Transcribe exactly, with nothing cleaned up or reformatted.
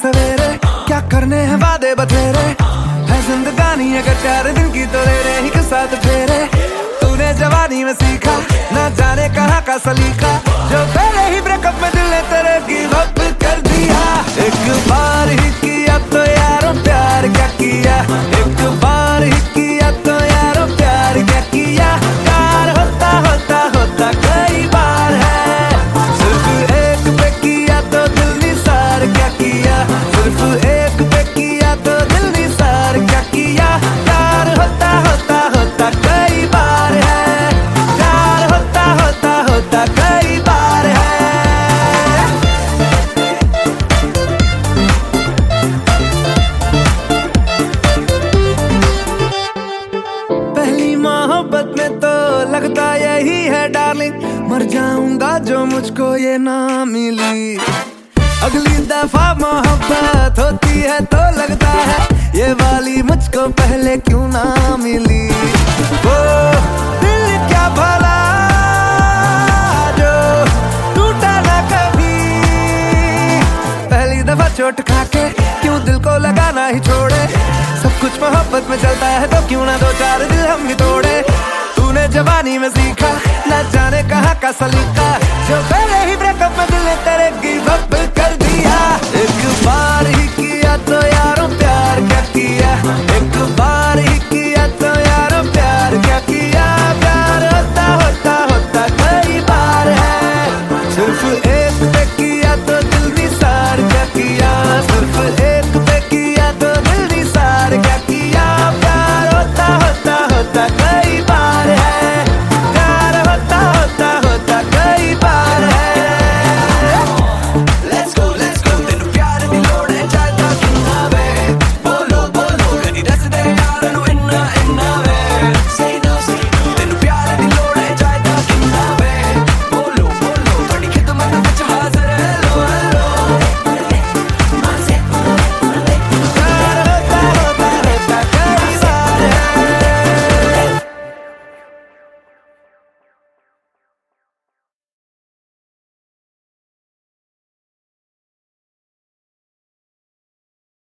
सवेरे, क्या करने हैं वादे बतेरे। है जिंदगानी अगर चार दिन की तो ले रहे ही के साथ फेरे। तूने जवानी में सीखा ना जाने कहाँ का सलीका, जो पहले ही ब्रेकअप में दिल ने तेरे गिव अप कर दिया। एक बार ही किया तो यारो प्यार क्या किया, एक बार ही किया तो यारो प्यार क्या किया। प्यार होता होता होता कई बार है, सिर्फ एक पे किया तो दिल निसार क्या किया, सिर्फ एक पे किया तो दिल निसार क्या किया। प्यार होता होता होता कई बार है, प्यार होता होता होता कई बार है। पहली मोहब्बत में तो लगता यही है डार्लिंग, मर जाऊंगा जो मुझको ये ना मिली। अगली दफा मोहब्बत होती है तो लगता है ये वाली मुझको पहले क्यों ना मिली। वो दिल क्या भला जो टूटा ना कभी, पहली दफा चोट खाके क्यों दिल को लगाना ही छोड़े। सब कुछ मोहब्बत में चलता है तो क्यों ना दो चार दिल हम भी तोड़े। तूने जवानी में सीखा ना जाने कहाँ का सलीका, जो पहले ही ब्रेकअप में दिल ने तेरे गिव अप